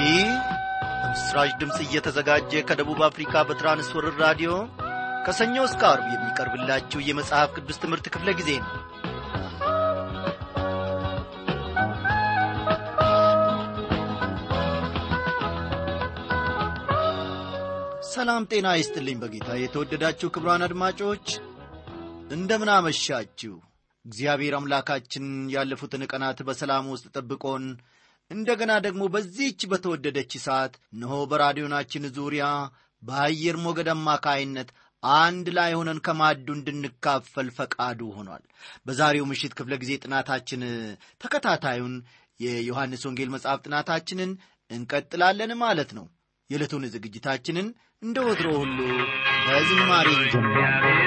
ይህ በምስራች ድምጽ እየተዘጋጀ ከደቡብ አፍሪካ በትራንስወርልድ ራዲዮ ከሰኞ እስከ ዓርብ የሚቀርብላችሁ የመጽሐፍ ቅዱስ ትምህርት ክፍለ ጊዜ ነው። ሰላም ጤና ይስጥልኝ በጌታ የተወደዳችሁ ክቡራን አድማጮች እንደምን አመሻችሁ። እግዚአብሔር አምላካችን ያለፉትን ቀናት በሰላም ውስጥ ጠብቆን እንደገና ደግሞ በዚህች በተወደደች ሰዓት እነሆ በራዲዮናችን ዙሪያ በአየር ሞገድ አማካይነት አንድ ላይ ሆነን ከማዕዱ እንድንካፈል ፈቃዱ ሆኗል። በዛሬው ምሽት ክፍለ ጊዜ ጥናታችን ተከታታዩን የዮሐንስ ወንጌል መጽሐፍ ጥናታችንን እንቀጥላለን ማለት ነው። የዕለቱን ዝግጅታችንን እንደ ወትሮ ሁሉ በዝማሬ እንጀምራለን።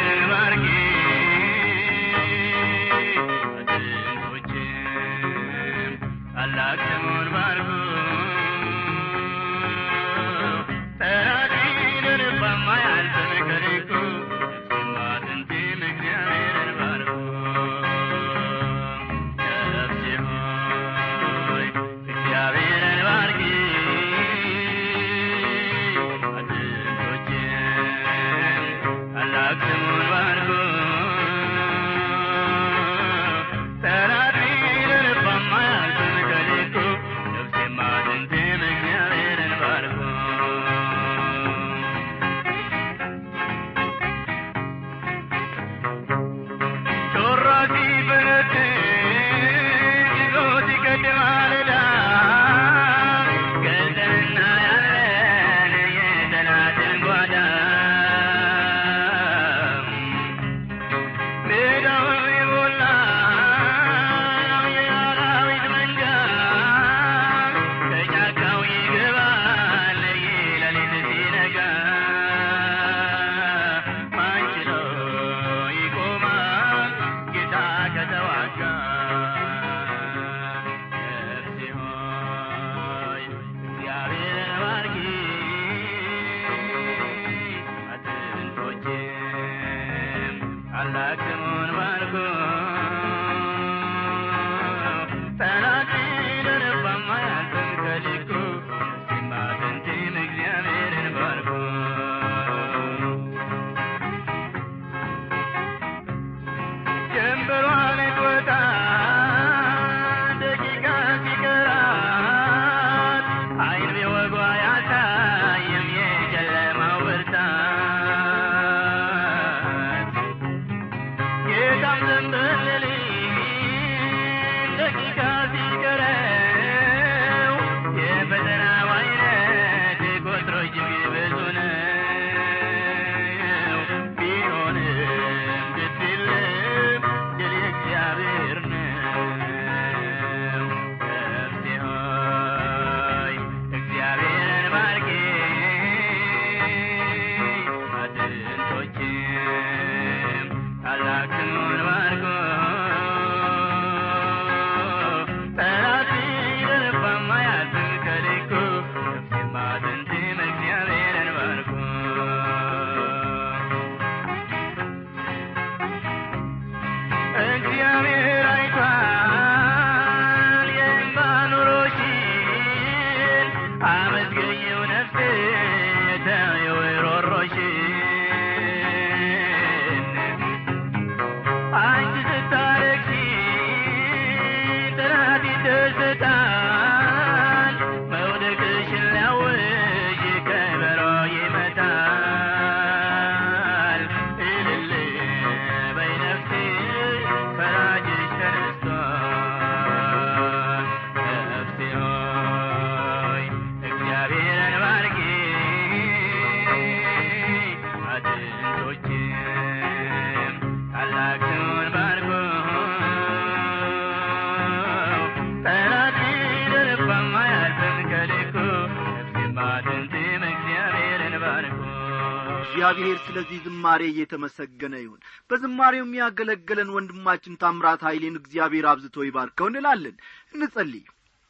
እግዚአብሔር ስለዚህ ዝማሬ እየተመሰገነ ይሁን። በዝማሬው የሚያገለግለን ወንድማችን ታምራት ኃይሌን እግዚአብሔር አብዝቶ ይባርከው እንላለን። እንጸልይ።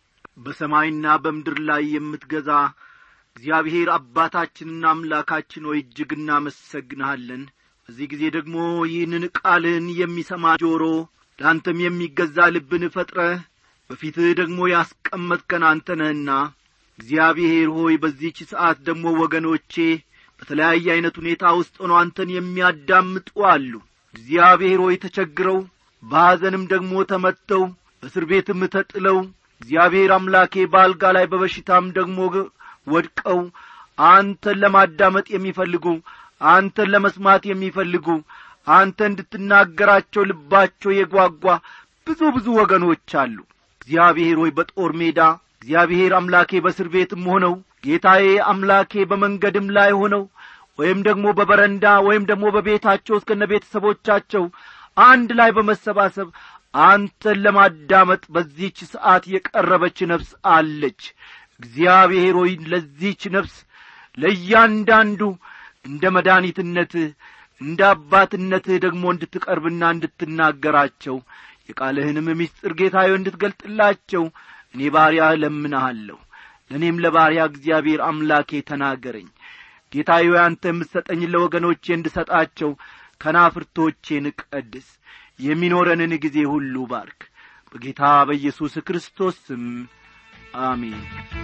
በሰማይና በምድር ላይ የምትገዛ እግዚአብሔር አባታችንና አምላካችን ሆይ እጅግ እናመሰግንሃለን። በዚህ ጊዜ ደግሞ ይህንን ቃልን የሚሰማ ጆሮ ላንተም የሚገዛ ልብን ፈጥረህ በፊትህ ደግሞ ያስቀመጥከን አንተ ነህና እግዚአብሔር ሆይ በዚህች ሰዓት ደግሞ ወገኖቼ በተለያየ አይነት ሁኔታ ውስጥ ሆነው አንተን የሚያዳምጡ አሉ። እግዚአብሔር ሆይ ተቸግረው በሐዘንም ደግሞ ተመተው በእስር ቤትም ተጥለው እግዚአብሔር አምላኬ በአልጋ ላይ በበሽታም ደግሞ ወድቀው አንተን ለማዳመጥ የሚፈልጉ አንተን ለመስማት የሚፈልጉ አንተ እንድትናገራቸው ልባቸው የጓጓ ብዙ ወገኖች አሉ። እግዚአብሔር ሆይ በጦር ሜዳ እግዚአብሔር አምላኬ በእስር ቤትም ሆነው ጌታዬ አምላኬ በመንገድም ላይ ሆነው ወይም ደግሞ በበረንዳ ወይም ደግሞ በቤታቸው እስከነ ቤተሰቦቻቸው አንድ ላይ በመሰባሰብ አንተን ለማዳመጥ በዚህች ሰዓት የቀረበች ነፍስ አለች። እግዚአብሔር ሆይ ለዚህች ነፍስ ለእያንዳንዱ እንደ መድኃኒትነት እንደ አባትነትህ ደግሞ እንድትቀርብና እንድትናገራቸው የቃልህንም ምስጢር ጌታዬ እንድትገልጥላቸው እኔ ባሪያህ ለምንሃለሁ። ለእኔም ለባሪያ እግዚአብሔር አምላኬ ተናገረኝ። ጌታዬ አንተ የምትሰጠኝ ለወገኖቼ እንድሰጣቸው ከናፍርቶቼን ቀድስ። የሚኖረንን ጊዜ ሁሉ ባርክ። በጌታ በኢየሱስ ክርስቶስ ስም አሜን።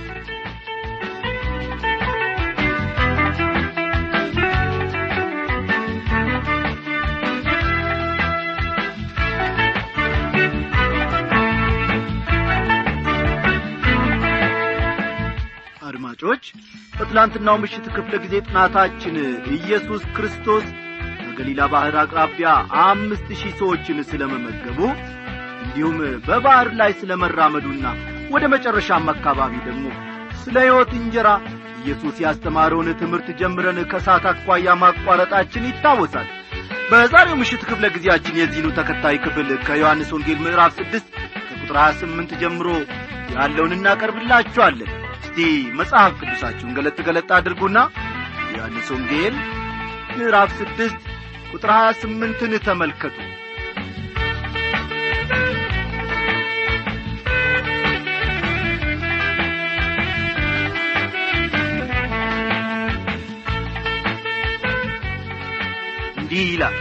አድማጮች በትላንትናው ምሽት ክፍለ ጊዜ ጥናታችን ኢየሱስ ክርስቶስ በገሊላ ባህር አቅራቢያ 5000 ሰዎችን ስለመመገቡ እንዲሁም በባህር ላይ ስለመራመዱና ወደ መጨረሻም አካባቢ ደግሞ ስለ ሕይወት እንጀራ ኢየሱስ ያስተማረውን ትምህርት ጀምረን ከሰዓት አኳያ ማቋረጣችን ይታወሳል። በዛሬው ምሽት ክፍለ ጊዜያችን የዚህኑ ተከታይ ክፍል ከዮሐንስ ወንጌል ምዕራፍ 6 ከቁጥር 28 ጀምሮ ያለውን እናቀርብላችኋለን። እስቲ መጽሐፍ ቅዱሳችሁን ገለጥ አድርጉና ዮሐንስ ወንጌል ምዕራፍ 6 ቁጥር 28ን ተመልከቱ። እንዲህ ይላል፣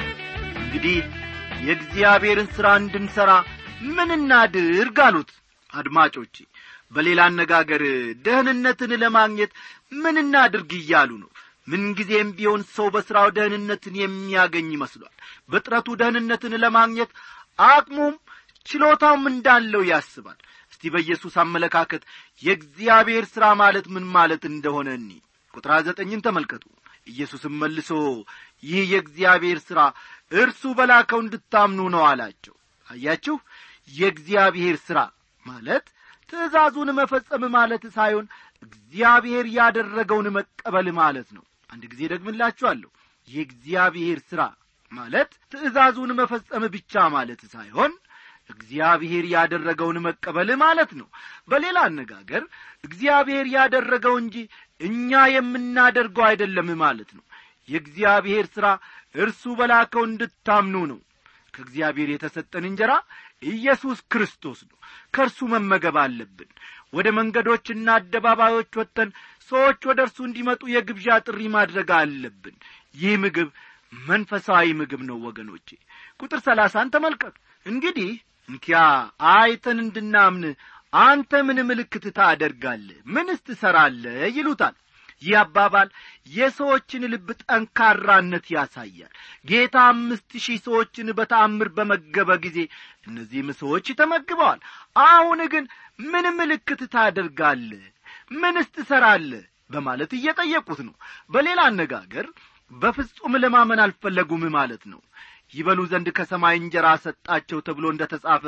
እንግዲህ የእግዚአብሔርን ሥራ እንድንሠራ ምን እናድርግ አሉት። አድማጮቼ በሌላ አነጋገር ደህንነትን ለማግኘት ምን እናድርግ እያሉ ነው። ምንጊዜም ቢሆን ሰው በሥራው ደህንነትን የሚያገኝ ይመስላል። በጥረቱ ደህንነትን ለማግኘት አቅሙም ችሎታውም እንዳለው ያስባል። እስቲ በኢየሱስ አመለካከት የእግዚአብሔር ሥራ ማለት ምን ማለት እንደሆነ ቁጥር 9ን ተመልከቱ። ኢየሱስም መልሶ ይህ የእግዚአብሔር ሥራ እርሱ በላከው እንድታምኑ ነው አላቸው። አያችሁ፣ የእግዚአብሔር ሥራ ማለት ትእዛዙን መፈጸም ማለት ሳይሆን እግዚአብሔር ያደረገውን መቀበል ማለት ነው። አንድ ጊዜ ደግምላችኋለሁ። የእግዚአብሔር ሥራ ማለት ትእዛዙን መፈጸም ብቻ ማለት ሳይሆን እግዚአብሔር ያደረገውን መቀበል ማለት ነው። በሌላ አነጋገር እግዚአብሔር ያደረገው እንጂ እኛ የምናደርገው አይደለም ማለት ነው። የእግዚአብሔር ሥራ እርሱ በላከው እንድታምኑ ነው። ከእግዚአብሔር የተሰጠን እንጀራ ኢየሱስ ክርስቶስ ነው። ከእርሱ መመገብ አለብን። ወደ መንገዶችና አደባባዮች ወጥተን ሰዎች ወደ እርሱ እንዲመጡ የግብዣ ጥሪ ማድረግ አለብን። ይህ ምግብ መንፈሳዊ ምግብ ነው ወገኖቼ። ቁጥር 30ን ተመልከቱ። እንግዲህ እንኪያ አይተን እንድናምን አንተ ምን ምልክት ታደርጋለህ? ምንስ ትሠራለህ? ይሉታል። ይህ አባባል የሰዎችን ልብ ጠንካራነት ያሳያል። ጌታ 5000 ሰዎችን በተአምር በመገበ ጊዜ እነዚህም ሰዎች ተመግበዋል። አሁን ግን ምን ምልክት ታደርጋለህ? ምንስ ትሠራለህ? በማለት እየጠየቁት ነው። በሌላ አነጋገር በፍጹም ለማመን አልፈለጉም ማለት ነው። ይበሉ ዘንድ ከሰማይ እንጀራ ሰጣቸው ተብሎ እንደተጻፈ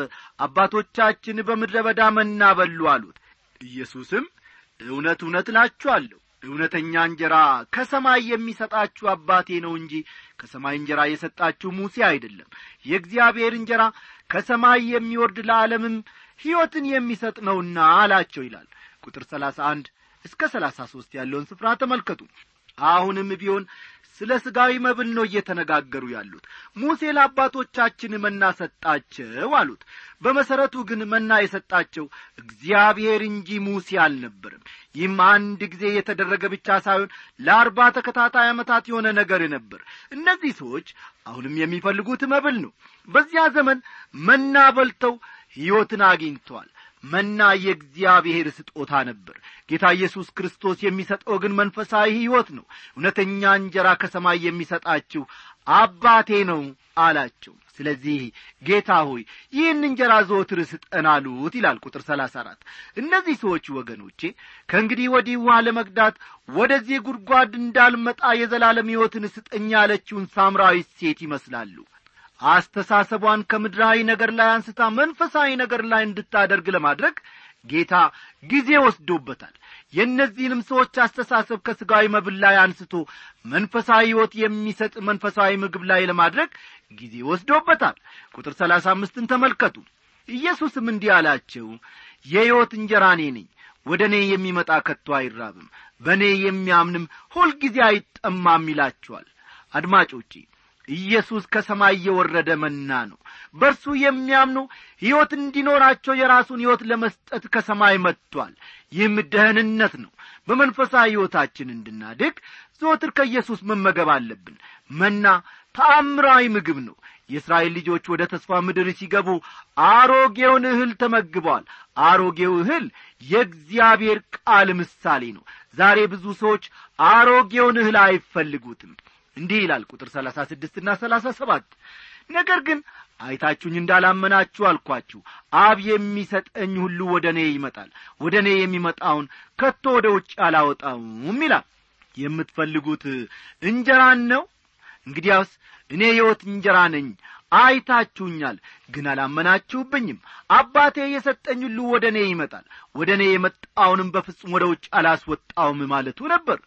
አባቶቻችን በምድረ በዳ መና በሉ አሉት። ኢየሱስም እውነት እላችኋለሁ እውነተኛ እንጀራ ከሰማይ የሚሰጣችሁ አባቴ ነው እንጂ ከሰማይ እንጀራ የሰጣችሁ ሙሴ አይደለም። የእግዚአብሔር እንጀራ ከሰማይ የሚወርድ ለዓለምም ሕይወትን የሚሰጥ ነውና አላቸው ይላል። ቁጥር 31 እስከ 33 ያለውን ስፍራ ተመልከቱ። አሁንም ቢሆን ስለ ሥጋዊ መብል ነው እየተነጋገሩ ያሉት። ሙሴ ለአባቶቻችን መና ሰጣቸው አሉት። በመሠረቱ ግን መና የሰጣቸው እግዚአብሔር እንጂ ሙሴ አልነበረም። ይህም አንድ ጊዜ የተደረገ ብቻ ሳይሆን ለ40 ተከታታይ ዓመታት የሆነ ነገር ነበር። እነዚህ ሰዎች አሁንም የሚፈልጉት መብል ነው። በዚያ ዘመን መና በልተው ሕይወትን አግኝተዋል። መና የእግዚአብሔር ስጦታ ነበር። ጌታ ኢየሱስ ክርስቶስ የሚሰጠው ግን መንፈሳዊ ሕይወት ነው። እውነተኛ እንጀራ ከሰማይ የሚሰጣችሁ አባቴ ነው አላቸው። ስለዚህ ጌታ ሆይ ይህን እንጀራ ዘወትር ስጠን አሉት ይላል ቁጥር 34። እነዚህ ሰዎች ወገኖቼ ከእንግዲህ ወዲህ ውሃ ለመቅዳት ወደዚህ ጉድጓድ እንዳልመጣ የዘላለም ሕይወትን ስጠኝ ያለችውን ሳምራዊት ሴት ይመስላሉ። አስተሳሰቧን ከምድራዊ ነገር ላይ አንስታ መንፈሳዊ ነገር ላይ እንድታደርግ ለማድረግ ጌታ ጊዜ ወስዶበታል። የእነዚህንም ሰዎች አስተሳሰብ ከሥጋዊ መብል ላይ አንስቶ መንፈሳዊ ሕይወት የሚሰጥ መንፈሳዊ ምግብ ላይ ለማድረግ ጊዜ ወስዶበታል። ቁጥር 35ን ተመልከቱ። ኢየሱስም እንዲህ አላቸው፣ የሕይወት እንጀራ እኔ ነኝ። ወደ እኔ የሚመጣ ከቶ አይራብም፣ በእኔ የሚያምንም ሁልጊዜ አይጠማም ይላቸዋል። አድማጮቼ ኢየሱስ ከሰማይ የወረደ መና ነው። በእርሱ የሚያምኑ ሕይወት እንዲኖራቸው የራሱን ሕይወት ለመስጠት ከሰማይ መጥቷል። ይህም ደህንነት ነው። በመንፈሳዊ ሕይወታችን እንድናድግ ዘወትር ከኢየሱስ መመገብ አለብን። መና ተአምራዊ ምግብ ነው። የእስራኤል ልጆች ወደ ተስፋ ምድር ሲገቡ አሮጌውን እህል ተመግበዋል። አሮጌው እህል የእግዚአብሔር ቃል ምሳሌ ነው። ዛሬ ብዙ ሰዎች አሮጌውን እህል አይፈልጉትም። እንዲህ ይላል ቁጥር 36 እና 37፣ ነገር ግን አይታችሁኝ እንዳላመናችሁ አልኳችሁ። አብ የሚሰጠኝ ሁሉ ወደ እኔ ይመጣል፣ ወደ እኔ የሚመጣውን ከቶ ወደ ውጭ አላወጣውም ይላል። የምትፈልጉት እንጀራን ነው? እንግዲያውስ እኔ ሕይወት እንጀራ ነኝ። አይታችሁኛል፣ ግን አላመናችሁብኝም። አባቴ የሰጠኝ ሁሉ ወደ እኔ ይመጣል፣ ወደ እኔ የመጣውንም በፍጹም ወደ ውጭ አላስወጣውም ማለቱ ነበር።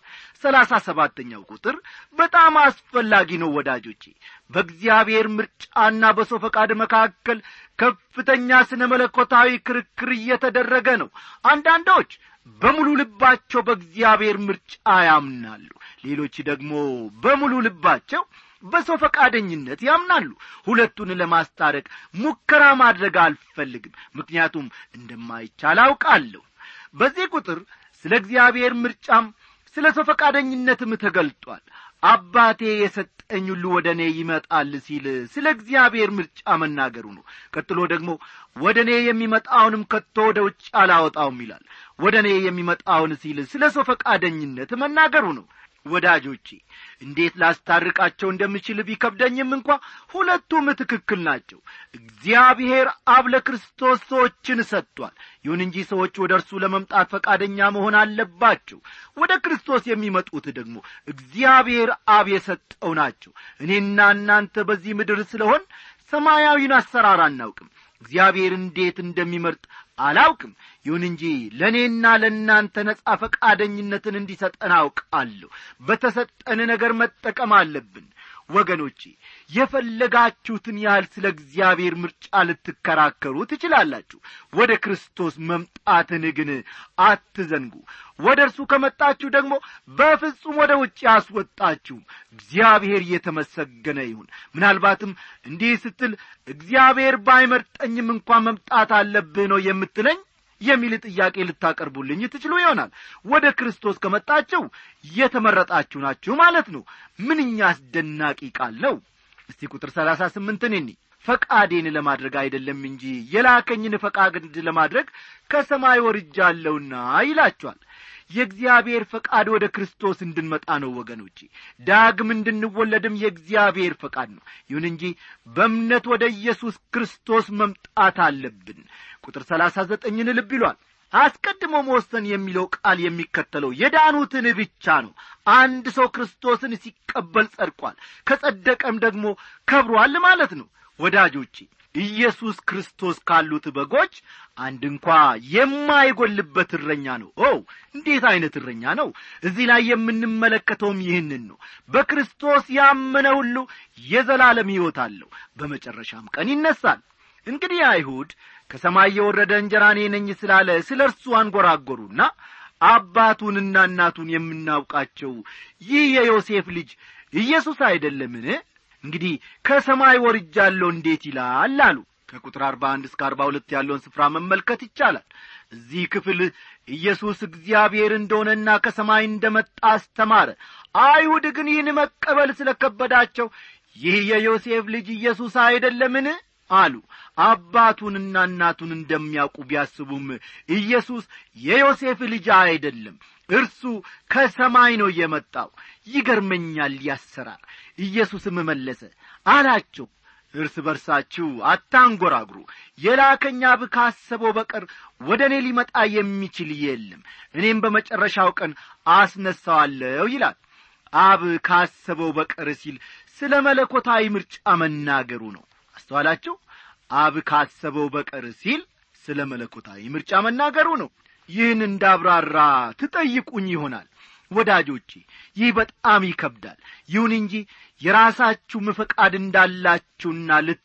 37ኛው ቁጥር በጣም አስፈላጊ ነው ወዳጆቼ። በእግዚአብሔር ምርጫና በሰው ፈቃድ መካከል ከፍተኛ ስነ መለኮታዊ ክርክር እየተደረገ ነው። አንዳንዶች በሙሉ ልባቸው በእግዚአብሔር ምርጫ ያምናሉ፣ ሌሎች ደግሞ በሙሉ ልባቸው በሰው ፈቃደኝነት ያምናሉ። ሁለቱን ለማስታረቅ ሙከራ ማድረግ አልፈልግም፣ ምክንያቱም እንደማይቻል አውቃለሁ። በዚህ ቁጥር ስለ እግዚአብሔር ምርጫም ስለ ሰው ፈቃደኝነትም ተገልጧል። አባቴ የሰጠኝ ሁሉ ወደ እኔ ይመጣል ሲል ስለ እግዚአብሔር ምርጫ መናገሩ ነው። ቀጥሎ ደግሞ ወደ እኔ የሚመጣውንም ከቶ ወደ ውጭ አላወጣውም ይላል። ወደ እኔ የሚመጣውን ሲል ስለ ሰው ፈቃደኝነት መናገሩ ነው። ወዳጆቼ እንዴት ላስታርቃቸው እንደምችል ቢከብደኝም እንኳ ሁለቱም ትክክል ናቸው። እግዚአብሔር አብ ለክርስቶስ ሰዎችን ሰጥቷል። ይሁን እንጂ ሰዎች ወደ እርሱ ለመምጣት ፈቃደኛ መሆን አለባቸው። ወደ ክርስቶስ የሚመጡት ደግሞ እግዚአብሔር አብ የሰጠው ናቸው። እኔና እናንተ በዚህ ምድር ስለሆን ሰማያዊን አሰራር አናውቅም። እግዚአብሔር እንዴት እንደሚመርጥ አላውቅም። ይሁን እንጂ ለእኔና ለእናንተ ነጻ ፈቃደኝነትን እንዲሰጠን አውቃለሁ። በተሰጠን ነገር መጠቀም አለብን። ወገኖቼ የፈለጋችሁትን ያህል ስለ እግዚአብሔር ምርጫ ልትከራከሩ ትችላላችሁ። ወደ ክርስቶስ መምጣትን ግን አትዘንጉ። ወደ እርሱ ከመጣችሁ ደግሞ በፍጹም ወደ ውጭ አስወጣችሁም። እግዚአብሔር የተመሰገነ ይሁን። ምናልባትም እንዲህ ስትል እግዚአብሔር ባይመርጠኝም እንኳን መምጣት አለብህ ነው የምትለኝ የሚል ጥያቄ ልታቀርቡልኝ ትችሉ ይሆናል። ወደ ክርስቶስ ከመጣችሁ የተመረጣችሁ ናችሁ ማለት ነው። ምንኛ አስደናቂ ቃል ነው! እስቲ ቁጥር 38 እንይ። ፈቃዴን ለማድረግ አይደለም እንጂ የላከኝን ፈቃድ ለማድረግ ከሰማይ ወርጃለሁና ይላችኋል። የእግዚአብሔር ፈቃድ ወደ ክርስቶስ እንድንመጣ ነው ወገኖቼ። ዳግም እንድንወለድም የእግዚአብሔር ፈቃድ ነው። ይሁን እንጂ በእምነት ወደ ኢየሱስ ክርስቶስ መምጣት አለብን። ቁጥር 39ን ልብ ይሏል። አስቀድሞ መወሰን የሚለው ቃል የሚከተለው የዳኑትን ብቻ ነው። አንድ ሰው ክርስቶስን ሲቀበል ጸድቋል፣ ከጸደቀም ደግሞ ከብሯል ማለት ነው። ወዳጆቼ ኢየሱስ ክርስቶስ ካሉት በጎች አንድ እንኳ የማይጎልበት እረኛ ነው። እንዴት አይነት እረኛ ነው! እዚህ ላይ የምንመለከተውም ይህንን ነው። በክርስቶስ ያመነ ሁሉ የዘላለም ሕይወት አለው፣ በመጨረሻም ቀን ይነሳል። እንግዲህ አይሁድ ከሰማይ የወረደ እንጀራ እኔ ነኝ ስላለ ስለ እርሱ አንጐራጐሩና አባቱንና እናቱን የምናውቃቸው ይህ የዮሴፍ ልጅ ኢየሱስ አይደለምን? እንግዲህ ከሰማይ ወርጃለሁ እንዴት ይላል አሉ። ከቁጥር 41 እስከ 42 ያለውን ስፍራ መመልከት ይቻላል። እዚህ ክፍል ኢየሱስ እግዚአብሔር እንደሆነና ከሰማይ እንደመጣ አስተማረ። አይሁድ ግን ይህን መቀበል ስለከበዳቸው ይህ የዮሴፍ ልጅ ኢየሱስ አይደለምን አሉ። አባቱንና እናቱን እንደሚያውቁ ቢያስቡም ኢየሱስ የዮሴፍ ልጅ አይደለም፣ እርሱ ከሰማይ ነው የመጣው። ይገርመኛል ያሰራር። ኢየሱስም መለሰ አላቸው፣ እርስ በርሳችሁ አታንጎራጉሩ። የላከኝ አብ ካሰበው በቀር ወደ እኔ ሊመጣ የሚችል የለም፣ እኔም በመጨረሻው ቀን አስነሳዋለሁ ይላል። አብ ካሰበው በቀር ሲል ስለ መለኮታዊ ምርጫ መናገሩ ነው። አስተዋላችሁ? አብ ካሰበው በቀር ሲል ስለ መለኮታዊ ምርጫ መናገሩ ነው። ይህን እንዳብራራ ትጠይቁኝ ይሆናል። ወዳጆቼ ይህ በጣም ይከብዳል። ይሁን እንጂ የራሳችሁ ፈቃድ እንዳላችሁና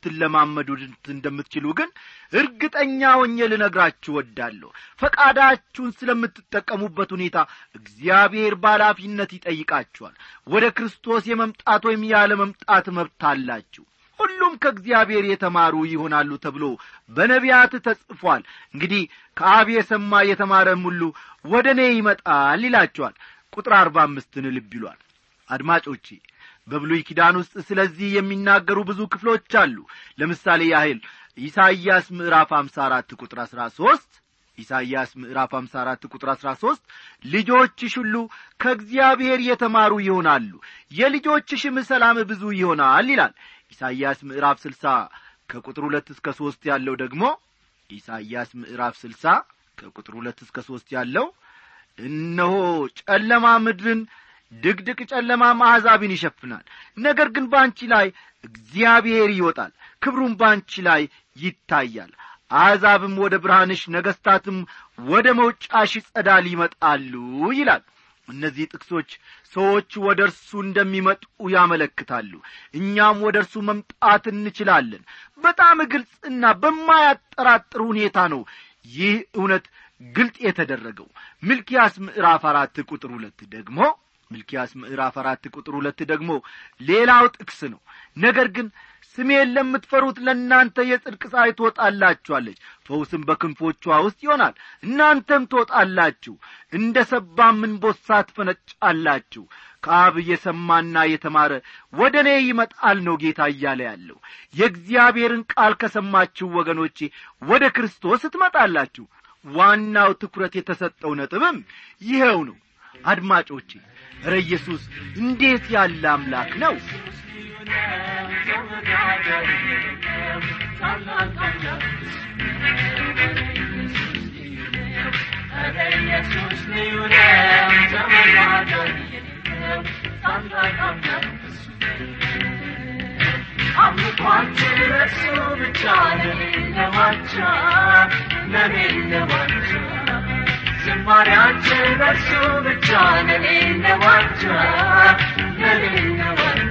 ልትለማመዱት እንደምትችሉ ግን እርግጠኛ ሆኜ ልነግራችሁ ወዳለሁ። ፈቃዳችሁን ስለምትጠቀሙበት ሁኔታ እግዚአብሔር በኃላፊነት ይጠይቃችኋል። ወደ ክርስቶስ የመምጣት ወይም ያለ መምጣት መብት አላችሁ። ሁሉም ከእግዚአብሔር የተማሩ ይሆናሉ ተብሎ በነቢያት ተጽፏል። እንግዲህ ከአብ የሰማ የተማረም ሁሉ ወደ እኔ ይመጣል ይላችኋል። ቁጥር 45ን ልብ ይሏል። አድማጮቼ በብሉይ ኪዳን ውስጥ ስለዚህ የሚናገሩ ብዙ ክፍሎች አሉ። ለምሳሌ ያህል ኢሳይያስ ምዕራፍ 54 ቁጥር 13 ኢሳይያስ ምዕራፍ 54 ቁጥር 13 ልጆችሽ ሁሉ ከእግዚአብሔር የተማሩ ይሆናሉ፣ የልጆችሽም ሰላም ብዙ ይሆናል ይላል። ኢሳይያስ ምዕራፍ 60 ከቁጥር 2 እስከ 3 ያለው ደግሞ ኢሳይያስ ምዕራፍ 60 ከቁጥር 2 እስከ 3 ያለው እነሆ ጨለማ ምድርን ድቅድቅ ጨለማ አሕዛብን ይሸፍናል፣ ነገር ግን ባንቺ ላይ እግዚአብሔር ይወጣል፣ ክብሩም ባንቺ ላይ ይታያል። አሕዛብም ወደ ብርሃንሽ፣ ነገሥታትም ወደ መውጫሽ ጸዳል ይመጣሉ ይላል። እነዚህ ጥቅሶች ሰዎች ወደ እርሱ እንደሚመጡ ያመለክታሉ። እኛም ወደ እርሱ መምጣት እንችላለን። በጣም ግልጽና በማያጠራጥር ሁኔታ ነው ይህ እውነት ግልጥ የተደረገው። ሚልክያስ ምዕራፍ 4 ቁጥር 2 ደግሞ ሚልክያስ ምዕራፍ 4 ቁጥር 2 ደግሞ ሌላው ጥቅስ ነው። ነገር ግን ስሜን ለምትፈሩት ለእናንተ የጽድቅ ፀሐይ ትወጣላችኋለች፣ ፈውስም በክንፎቿ ውስጥ ይሆናል፣ እናንተም ትወጣላችሁ፣ እንደ ሰባም እንቦሳ ትፈነጫላችሁ። ከአብ የሰማና የተማረ ወደ እኔ ይመጣል ነው ጌታ እያለ ያለው። የእግዚአብሔርን ቃል ከሰማችሁ ወገኖቼ ወደ ክርስቶስ ትመጣላችሁ። ዋናው ትኩረት የተሰጠው ነጥብም ይሄው ነው። አድማጮቼ ኧረ ኢየሱስ እንዴት ያለ አምላክ ነው! አምልኳችን ለእርሱ ብቻ ለሌለዋቻ ለሌለዋቻ ዝማሬያችን ለእርሱ ብቻ ለሌለዋቻ ለሌለዋቻ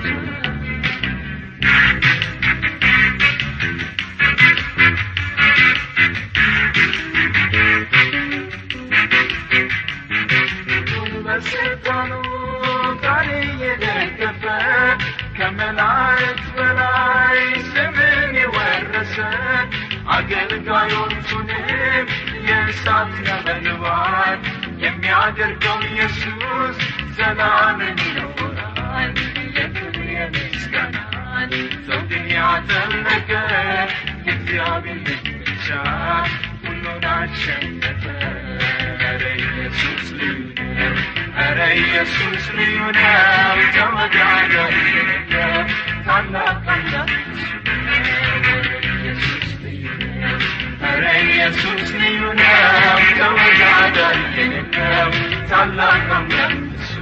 በስልጣኑ ቃል የደገፈ ከመላእክት በላይ ስምን የወረሰ አገልጋዮቹንም የእሳት ነበልባል የሚያደርገው ኢየሱስ ዘላለም ይኖራል። የክብር የምስጋናን ዘውድን ያጠለቀ የእግዚአብሔር ልጅ ብቻ ሁሉን አሸነፈ። ኧረ ኢየሱስ ልዩ ነው፣ ኧረ ኢየሱስ ልዩ ነው፣ ተወዳዳሪ የለም ታላቅ አምላክ ኧረ ኢየሱስ ልዩ ነው፣ ተወዳዳሪ የለም ታላቅ አምላክ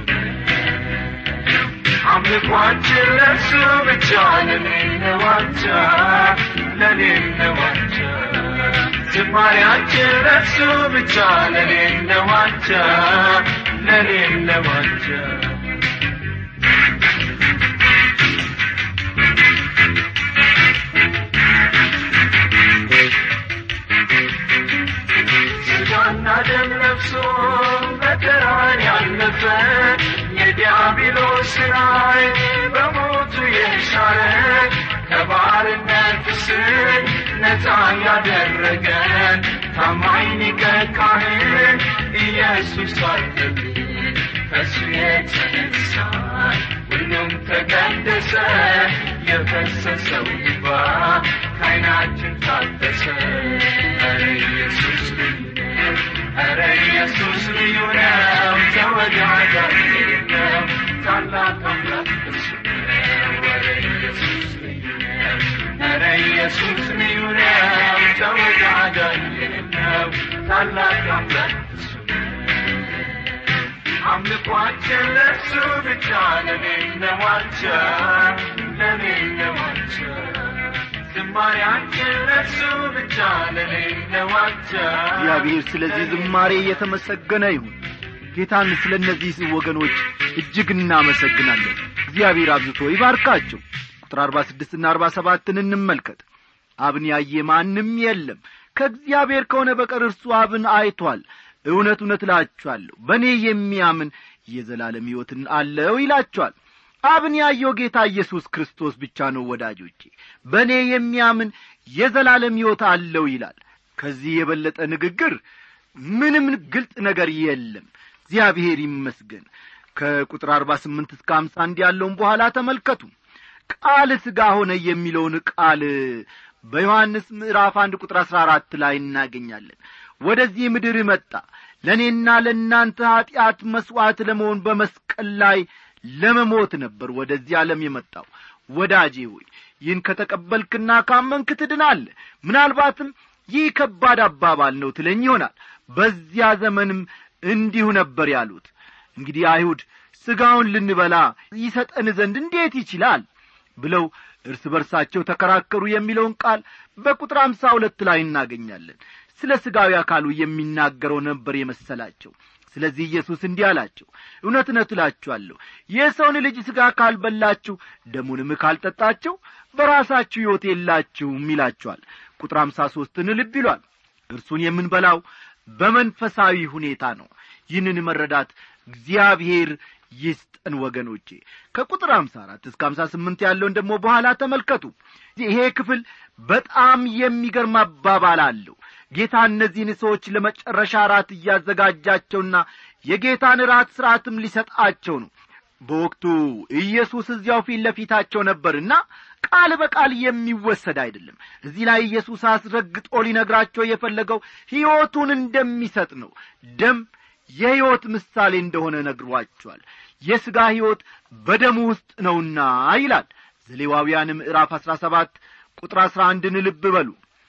አምልኳችን ለእርሱ ብቻ ለሌለዋቻ ለሌለዋቻ ዝማሬያችን ለእርሱ ብቻ ለሌለዋቻ ለሌለዋቻ ስጋና ደም ለብሶ መከራን ያለፈ የዲያብሎስን ኃይል በሞቱ የሻረ ከባርነት እስር ነፃ ያደረገን ታማኝ ሊቀ ካህን ኢየሱስ አለልን። ከእሱ የተነሳ ሁሉም ተቀደሰ፣ የፈሰሰው እንባ ከዓይናችን ታደሰ ኧረ ኢየሱስ ልዩ ነው ኧረ ኢየሱስ ልዩ ነው ተወዳዳሪ ነው ታላቅ አምላክ እርሱ ነው ኧረ ኢየሱስ ልዩ ነው ኧረ ኢየሱስ ልዩ ነው ተወዳዳሪ ነው ታላቅ አምላክ እርሱ ነው አምልኳችን ለእርሱ ብቻ ለኔ ነዋቸው ዝማሬያችን ለእርሱ ብቻ ለኔ ነዋቸው እግዚአብሔር ስለዚህ ዝማሬ የተመሰገነ ይሁን ጌታን ስለነዚህ ወገኖች እጅግ እናመሰግናለን እግዚአብሔር አብዝቶ ይባርካቸው ቁጥር 46 እና 47 እንመልከት አብን ያየ ማንም የለም ከእግዚአብሔር ከሆነ በቀር እርሱ አብን አይቷል እውነት እላችኋለሁ በእኔ የሚያምን የዘላለም ሕይወትን አለው ይላችኋል አብን ያየው ጌታ ኢየሱስ ክርስቶስ ብቻ ነው ወዳጆቼ በእኔ የሚያምን የዘላለም ሕይወት አለው ይላል ከዚህ የበለጠ ንግግር ምንም ግልጽ ነገር የለም እግዚአብሔር ይመስገን ከቁጥር 48 እስከ 51 ያለውን በኋላ ተመልከቱ ቃል ሥጋ ሆነ የሚለውን ቃል በዮሐንስ ምዕራፍ 1 ቁጥር 14 ላይ እናገኛለን ወደዚህ ምድር መጣ ለኔና ለናንተ ኃጢአት መስዋዕት ለመሆን በመስቀል ላይ ለመሞት ነበር ወደዚህ ዓለም የመጣው ወዳጄ ሆይ ይህን ከተቀበልክና ካመንክ ትድናለህ ምናልባትም ይህ ከባድ አባባል ነው ትለኝ ይሆናል በዚያ ዘመንም እንዲሁ ነበር ያሉት እንግዲህ አይሁድ ሥጋውን ልንበላ ይሰጠን ዘንድ እንዴት ይችላል ብለው እርስ በርሳቸው ተከራከሩ የሚለውን ቃል በቁጥር 52 ላይ እናገኛለን ስለ ሥጋዊ አካሉ የሚናገረው ነበር የመሰላቸው ስለዚህ ኢየሱስ እንዲህ አላቸው እውነት እላችኋለሁ የሰውን ልጅ ሥጋ ካልበላችሁ ደሙንም ካልጠጣችሁ በራሳችሁ ሕይወት የላችሁም ይላችኋል ቁጥር 53ን ልብ ይሏል እርሱን የምንበላው በመንፈሳዊ ሁኔታ ነው ይህንን መረዳት እግዚአብሔር ይስጠን ወገኖቼ ከቁጥር 54 እስከ 58 ያለውን ደግሞ በኋላ ተመልከቱ ይሄ ክፍል በጣም የሚገርም አባባል አለው ጌታ እነዚህን ሰዎች ለመጨረሻ ራት እያዘጋጃቸውና የጌታን ራት ሥርዓትም ሊሰጣቸው ነው በወቅቱ ኢየሱስ እዚያው ፊት ለፊታቸው ነበርና ቃል በቃል የሚወሰድ አይደለም እዚህ ላይ ኢየሱስ አስረግጦ ሊነግራቸው የፈለገው ሕይወቱን እንደሚሰጥ ነው ደም የሕይወት ምሳሌ እንደሆነ ነግሯቸዋል የሥጋ ሕይወት በደሙ ውስጥ ነውና ይላል ዘሌዋውያን ምዕራፍ 17 ቁጥር 11ን ልብ በሉ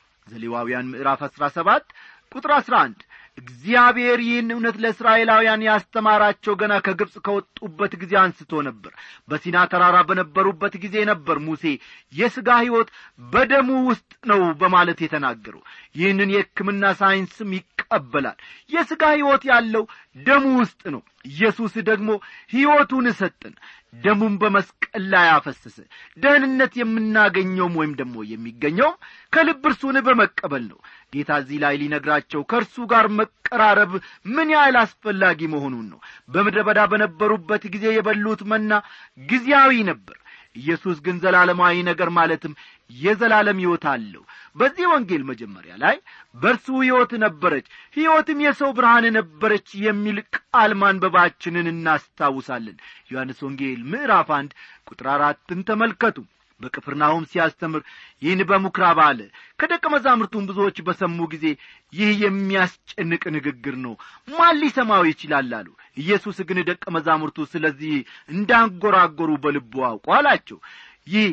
ዘሌዋውያን ምዕራፍ 17 ቁጥር 11 እግዚአብሔር ይህን እውነት ለእስራኤላውያን ያስተማራቸው ገና ከግብጽ ከወጡበት ጊዜ አንስቶ ነበር በሲና ተራራ በነበሩበት ጊዜ ነበር ሙሴ የሥጋ ሕይወት በደሙ ውስጥ ነው በማለት የተናገረው ይህንን የሕክምና ሳይንስም ይቀበላል የሥጋ ሕይወት ያለው ደሙ ውስጥ ነው ኢየሱስ ደግሞ ሕይወቱን ሰጠን ደሙን በመስቀል ላይ አፈሰሰ ደህንነት የምናገኘውም ወይም ደግሞ የሚገኘውም ከልብ እርሱን በመቀበል ነው ጌታ እዚህ ላይ ሊነግራቸው ከእርሱ ጋር መቀራረብ ምን ያህል አስፈላጊ መሆኑን ነው በምድረ በዳ በነበሩበት ጊዜ የበሉት መና ጊዜያዊ ነበር ኢየሱስ ግን ዘላለማዊ ነገር ማለትም የዘላለም ሕይወት አለው በዚህ ወንጌል መጀመሪያ ላይ በርሱ ሕይወት ነበረች ሕይወትም የሰው ብርሃን ነበረች የሚል ቃል ማንበባችንን እናስታውሳለን ዮሐንስ ወንጌል ምዕራፍ 1 ቁጥር 4ን ተመልከቱ በቅፍርናሆም ሲያስተምር ይህን በምኵራብ አለ ከደቀ መዛሙርቱም ብዙዎች በሰሙ ጊዜ ይህ የሚያስጨንቅ ንግግር ነው ማን ሊሰማው ይችላል አሉ ኢየሱስ ግን ደቀ መዛሙርቱ ስለዚህ እንዳንጎራጎሩ በልቡ አውቆ አላቸው ይህ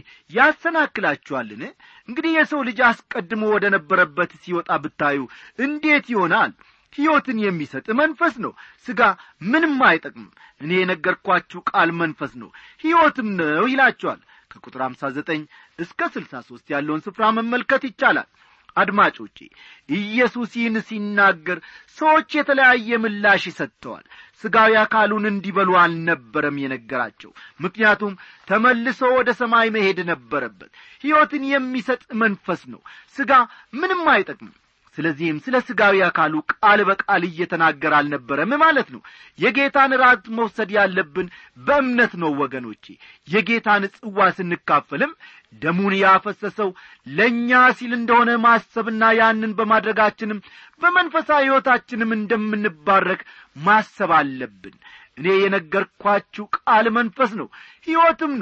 ያሰናክላችኋልን እንግዲህ የሰው ልጅ አስቀድሞ ወደ ነበረበት ሲወጣ ብታዩ እንዴት ይሆናል ሕይወትን የሚሰጥ መንፈስ ነው ሥጋ ምንም አይጠቅም እኔ የነገርኳችሁ ቃል መንፈስ ነው ሕይወትም ነው ይላችኋል ከቁጥር 59 እስከ 63 ያለውን ስፍራ መመልከት ይቻላል አድማጮቼ ኢየሱስ ይህን ሲናገር ሰዎች የተለያየ ምላሽ ሰጥተዋል ሥጋዊ አካሉን እንዲበሉ አልነበረም የነገራቸው ምክንያቱም ተመልሶ ወደ ሰማይ መሄድ ነበረበት ሕይወትን የሚሰጥ መንፈስ ነው ሥጋ ምንም አይጠቅምም ስለዚህም ስለ ሥጋዊ አካሉ ቃል በቃል እየተናገረ አልነበረም ማለት ነው የጌታን ራት መውሰድ ያለብን በእምነት ነው ወገኖቼ የጌታን ጽዋ ስንካፈልም ደሙን ያፈሰሰው ለኛ ሲል እንደሆነ ማሰብና ያንን በማድረጋችንም በመንፈሳዊ ሕይወታችንም እንደምንባረክ ማሰብ አለብን እኔ የነገርኳችሁ ቃል መንፈስ ነው ሕይወትም ነው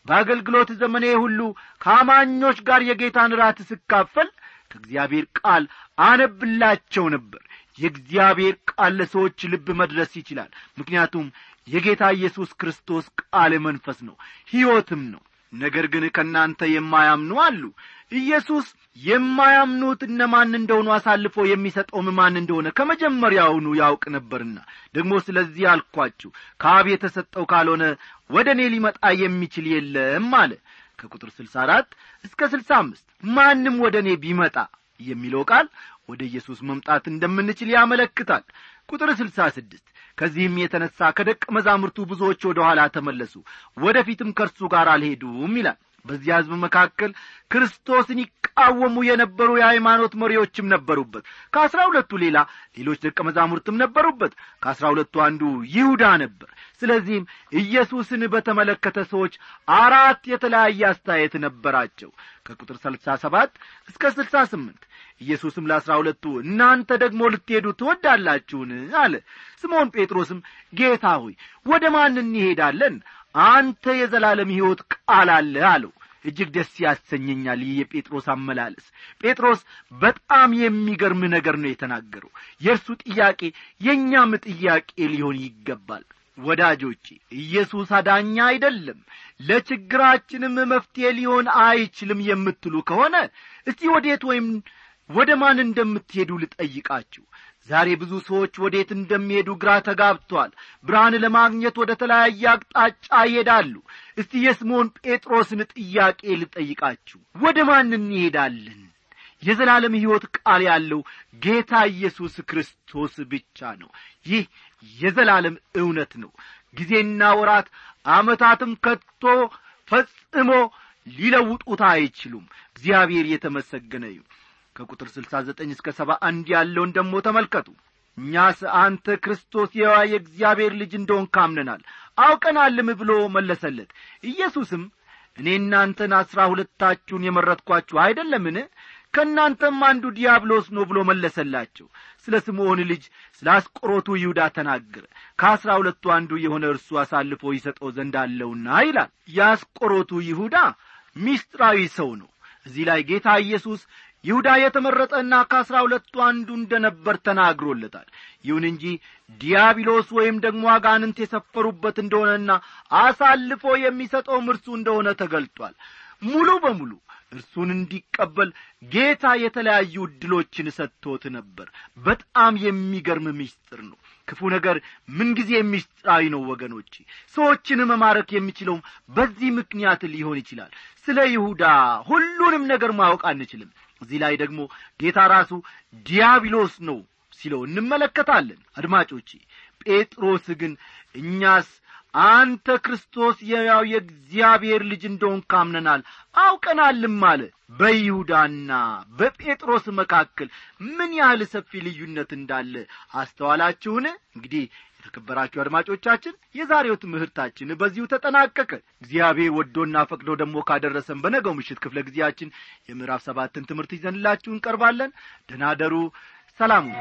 በአገልግሎት ዘመኔ ሁሉ ከአማኞች ጋር የጌታን ራት ስካፈል ከእግዚአብሔር ቃል አነብላቸው ነበር። የእግዚአብሔር ቃል ለሰዎች ልብ መድረስ ይችላል። ምክንያቱም የጌታ ኢየሱስ ክርስቶስ ቃል መንፈስ ነው፣ ሕይወትም ነው። ነገር ግን ከናንተ የማያምኑ አሉ። ኢየሱስ የማያምኑት እነማን እንደሆኑ አሳልፎ የሚሰጠው ማን እንደሆነ ከመጀመሪያውኑ ያውቅ ነበርና ደግሞ ስለዚህ አልኳችሁ ከአብ የተሰጠው ካልሆነ ወደ እኔ ሊመጣ የሚችል የለም አለ። ከቁጥር 64 እስከ 65 ማንም ወደ እኔ ቢመጣ የሚለው ቃል ወደ ኢየሱስ መምጣት እንደምንችል ያመለክታል። ቁጥር 66 ከዚህም የተነሳ ከደቀ መዛሙርቱ ብዙዎች ወደ ኋላ ተመለሱ፣ ወደፊትም ከእርሱ ጋር አልሄዱም ይላል። በዚያ ሕዝብ መካከል ክርስቶስን ይቃወሙ የነበሩ የሃይማኖት መሪዎችም ነበሩበት። ከ12 ሌላ ሌሎች ደቀ መዛሙርትም ነበሩበት። ከ12 አንዱ ይሁዳ ነበር። ስለዚህም ኢየሱስን በተመለከተ ሰዎች 4 የተለያየ አስተያየት ነበራቸው። ከቁጥር 37 እስከ 68 ኢየሱስም ለ12 እናንተ ደግሞ ልትሄዱ ትወዳላችሁን አለ። ስምዖን ጴጥሮስም ጌታ ሆይ ወደ ማን እንሄዳለን? አንተ የዘላለም ሕይወት ቃል አለህ አለው። እጅግ ደስ ያሰኘኛል ይህ የጴጥሮስ አመላለስ። ጴጥሮስ በጣም የሚገርም ነገር ነው የተናገረው። የእርሱ ጥያቄ የኛም ጥያቄ ሊሆን ይገባል። ወዳጆቼ ኢየሱስ አዳኛ አይደለም፣ ለችግራችንም መፍትሄ ሊሆን አይችልም የምትሉ ከሆነ እስቲ ወዴት ወይም ወደ ማን እንደምትሄዱ ልጠይቃችሁ። ዛሬ ብዙ ሰዎች ወዴት እንደሚሄዱ ግራ ተጋብተዋል። ብርሃን ለማግኘት ወደ ተለያየ አቅጣጫ ይሄዳሉ። እስቲ የስምዖን ጴጥሮስን ጥያቄ ልጠይቃችሁ፣ ወደ ማን እንሄዳለን? የዘላለም ሕይወት ቃል ያለው ጌታ ኢየሱስ ክርስቶስ ብቻ ነው። ይህ የዘላለም እውነት ነው። ጊዜና ወራት ዓመታትም ከቶ ፈጽሞ ሊለውጡት አይችሉም። እግዚአብሔር የተመሰገነ ይሁን። ከቁጥር 69 እስከ 71 ያለውን ደሞ ተመልከቱ። እኛስ አንተ ክርስቶስ የእግዚአብሔር ልጅ እንደሆንክ አምነናል አውቀናልም ብሎ መለሰለት። ኢየሱስም እኔ እናንተን 12ታችሁን የመረጥኳችሁ አይደለምን? ከእናንተም አንዱ ዲያብሎስ ነው ብሎ መለሰላቸው። ስለ ስምዖን ልጅ ስለ አስቆሮቱ ይሁዳ ተናገረ። ከ12ቱ አንዱ የሆነ እርሱ አሳልፎ ይሰጠው ዘንድ አለውና ይላል። የአስቆሮቱ ይሁዳ ሚስጥራዊ ሰው ነው። እዚህ ላይ ጌታ ኢየሱስ ይሁዳ የተመረጠና ከ12ቱ አንዱ እንደነበር ተናግሮለታል። ይሁን እንጂ ዲያብሎስ ወይም ደግሞ አጋንንት የሰፈሩበት እንደሆነና አሳልፎ የሚሰጠው እርሱ እንደሆነ ተገልጧል። ሙሉ በሙሉ እርሱን እንዲቀበል ጌታ የተለያዩ ዕድሎችን ሰጥቶት ነበር። በጣም የሚገርም ምስጢር ነው። ክፉ ነገር ምንጊዜ ምስጢራዊ ነው ወገኖቼ። ሰዎችን መማረክ የሚችለው በዚህ ምክንያት ሊሆን ይችላል። ስለ ይሁዳ ሁሉንም ነገር ማወቅ አንችልም። እዚህ ላይ ደግሞ ጌታ ራሱ ዲያብሎስ ነው ሲለው እንመለከታለን። አድማጮቼ ጴጥሮስ ግን እኛስ አንተ ክርስቶስ የእግዚአብሔር ልጅ እንደሆንክ አምነናል አውቀናልም አለ። በይሁዳና በጴጥሮስ መካከል ምን ያህል ሰፊ ልዩነት እንዳለ አስተዋላችሁን? እንግዲህ የተከበራችሁ አድማጮቻችን የዛሬው ትምህርታችን በዚሁ ተጠናቀቀ። እግዚአብሔር ወዶና ፈቅዶ ደግሞ ካደረሰን በነገው ምሽት ክፍለ ጊዜያችን የምዕራፍ 7ን ትምህርት ይዘንላችሁ እንቀርባለን። ደህና ደሩ። ሰላም ሁኑ።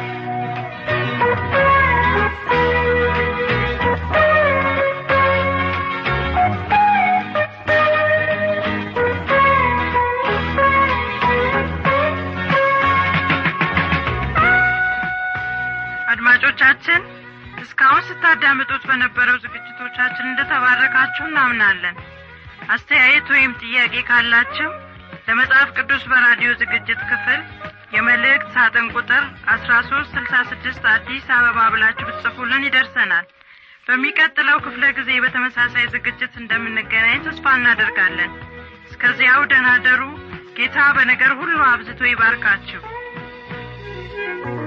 አድማጮቻችን እስካሁን ስታዳምጡት በነበረው ዝግጅቶቻችን እንደተባረካችሁ እናምናለን። አስተያየት ወይም ጥያቄ ካላችሁ ለመጽሐፍ ቅዱስ በራዲዮ ዝግጅት ክፍል የመልእክት ሳጥን ቁጥር 1366 አዲስ አበባ ብላችሁ ብትጽፉልን ይደርሰናል። በሚቀጥለው ክፍለ ጊዜ በተመሳሳይ ዝግጅት እንደምንገናኝ ተስፋ እናደርጋለን። እስከዚያው ደህና ደሩ። ጌታ በነገር ሁሉ አብዝቶ ይባርካችሁ።